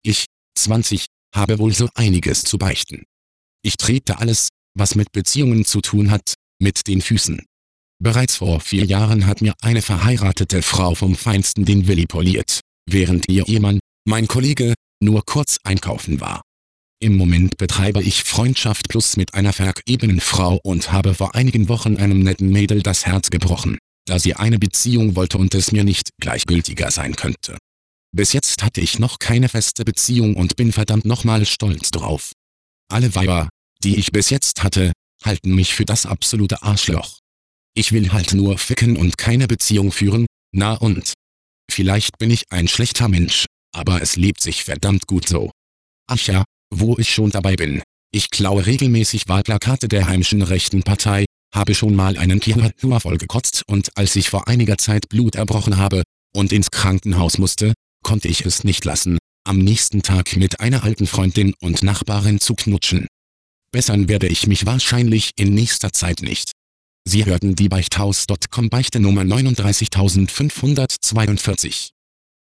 Ich, 20, habe wohl so einiges zu beichten. Ich trete alles, was mit Beziehungen zu tun hat, mit den Füßen. Bereits vor 4 Jahren hat mir eine verheiratete Frau vom Feinsten den Willi poliert, während ihr Ehemann, mein Kollege, nur kurz einkaufen war. Im Moment betreibe ich Freundschaft plus mit einer vergebenen Frau und habe vor einigen Wochen einem netten Mädel das Herz gebrochen, da sie eine Beziehung wollte und es mir nicht gleichgültiger sein könnte. Bis jetzt hatte ich noch keine feste Beziehung und bin verdammt nochmal stolz drauf. Alle Weiber, die ich bis jetzt hatte, halten mich für das absolute Arschloch. Ich will halt nur ficken und keine Beziehung führen, na und? Vielleicht bin ich ein schlechter Mensch, aber es lebt sich verdammt gut so. Ach ja, wo ich schon dabei bin. Ich klaue regelmäßig Wahlplakate der heimischen rechten Partei, habe schon mal einen Kilometer voll gekotzt und als ich vor einiger Zeit Blut erbrochen habe und ins Krankenhaus musste, konnte ich es nicht lassen, am nächsten Tag mit einer alten Freundin und Nachbarin zu knutschen. Bessern werde ich mich wahrscheinlich in nächster Zeit nicht. Sie hörten die Beichthaus.com Beichte Nummer 39542.